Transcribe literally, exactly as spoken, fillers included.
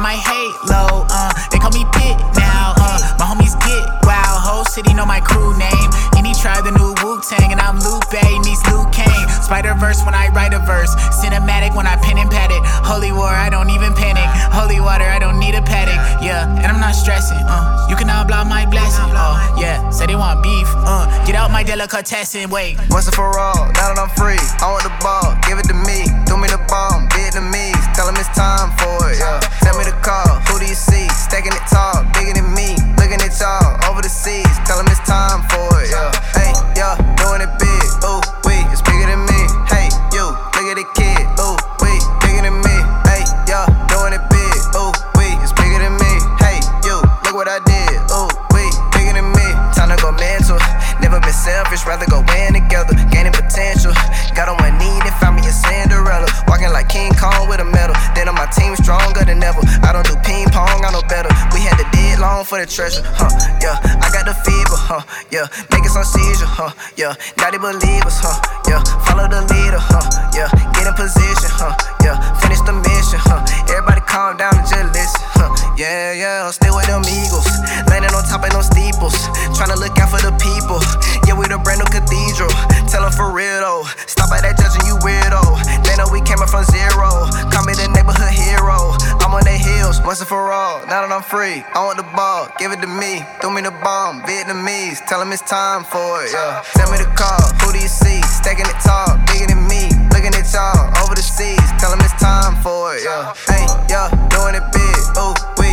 my halo, uh, they call me Pit now, uh, my homies get wild, whole city know my crew name. Any tribe, the new Wu-Tang, and I'm Lupe, meets Luke Kane. Spider-Verse when I write a verse, cinematic when I pen and pad it. Holy war, I don't even panic. Holy water, I don't need a paddock. Yeah, and I'm not stressing. Uh, you can outblock my blessing. Uh, yeah, say they want beef. Uh, get out my delicatessen. Wait. Once and for all, now that I'm free, I want the ball, give it to me. Throw me the bomb, Vietnamese. Tell 'em it's time for it. Yeah, send me the call. Who do you see? Stacking it tall, bigger than me. Looking at y'all over the seas. Tell 'em it's time for it. Yeah, hey, yeah, doing it big. Ooh, we, it's bigger than me. Hey, you, look at the kid. Ooh, we, bigger than me. Hey, yeah, doing it big. Ooh, we, it's bigger than me. Hey, you, look what I did. Ooh, we, bigger than me. Time to go mental. Never been selfish, rather go in together. Gaining potential. Got on one knee and found me a Cinderella. Walking like King Kong with a medal. Then on my team stronger than ever. I don't do ping pong, I know better. We had to dig long for the treasure, huh? Yeah, I got the fever, huh? Yeah, making some seizure, huh? Yeah, now they believe us, huh? Yeah, follow the leader, huh? Yeah, get in position, huh? Yeah, finish the mission, huh? Everybody calm down and just listen, huh? Yeah, yeah, I'm still with them eagles. Landing on top of them steeples. Tryna look out for the people. Yeah, we the brand new cathedral. Tell them for real though. Stop at that judging, you weirdo. They know we came up from zero. Call me the neighborhood hero. I'm on their heels, once and for all. Now that I'm free, I want the ball, give it to me. Throw me the bomb, Vietnamese. Tell them it's time for it, yeah. Send me the call, who do you see? Stacking it tall, bigger than me. Looking at y'all over the seas. Tell them it's time for it, yeah. Hey, yeah, doing it big, ooh, we